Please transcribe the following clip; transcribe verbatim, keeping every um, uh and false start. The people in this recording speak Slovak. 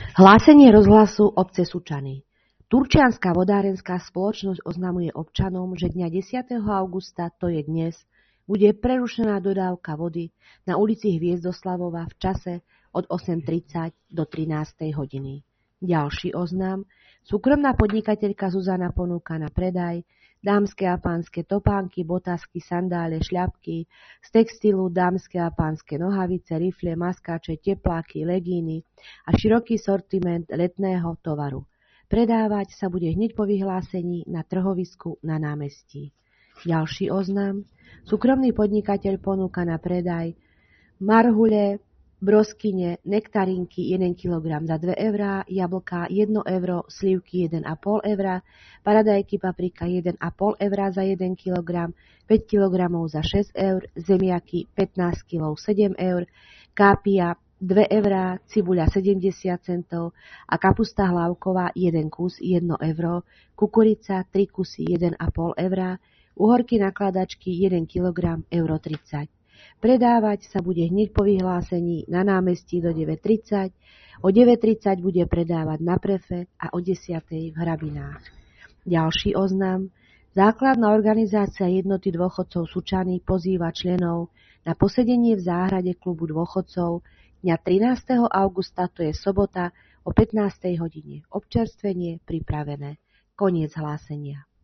Hlásenie rozhlasu obce Sučany. Turčianska vodárenská spoločnosť oznamuje občanom, že dňa desiateho augusta, to je dnes, bude prerušená dodávka vody na ulici Hviezdoslavova v čase od osem tridsať do trinástej hodiny. Ďalší oznam. Súkromná podnikateľka Zuzana ponúka na predaj dámske a pánske topánky, botázky, sandále, šľapky, z textilu dámske a pánske nohavice, rifle, maskáče, tepláky, legíny a široký sortiment letného tovaru. Predávať sa bude hneď po vyhlásení na trhovisku na námestí. Ďalší oznam. Súkromný podnikateľ ponúka na predaj marhule, broskyne, nektarinky jeden kilogram za dve eurá, jablká jedno euro, slivky jeden a pol eura, paradajky paprika jeden a pol eura za jeden kilogram, päť kilogramov za šesť eur, zemiaky pätnásť kilogramov sedem eur, kápia dve eurá, cibuľa sedemdesiat centov a kapusta hlavková jeden kus jedno euro, kukurica tri kusy jeden a pol eura, uhorky nakladačky jeden kilogram euro tridsať. Predávať sa bude hneď po vyhlásení na námestí do deväť tridsať, o deväť tridsať bude predávať na Prefe a o desiatej v Hrabinách. Ďalší oznam. Základná organizácia jednoty dôchodcov Sučany pozýva členov na posedenie v záhrade klubu dôchodcov dňa trinásteho augusta, to je sobota, o pätnástej hodine. Občerstvenie pripravené. Koniec hlásenia.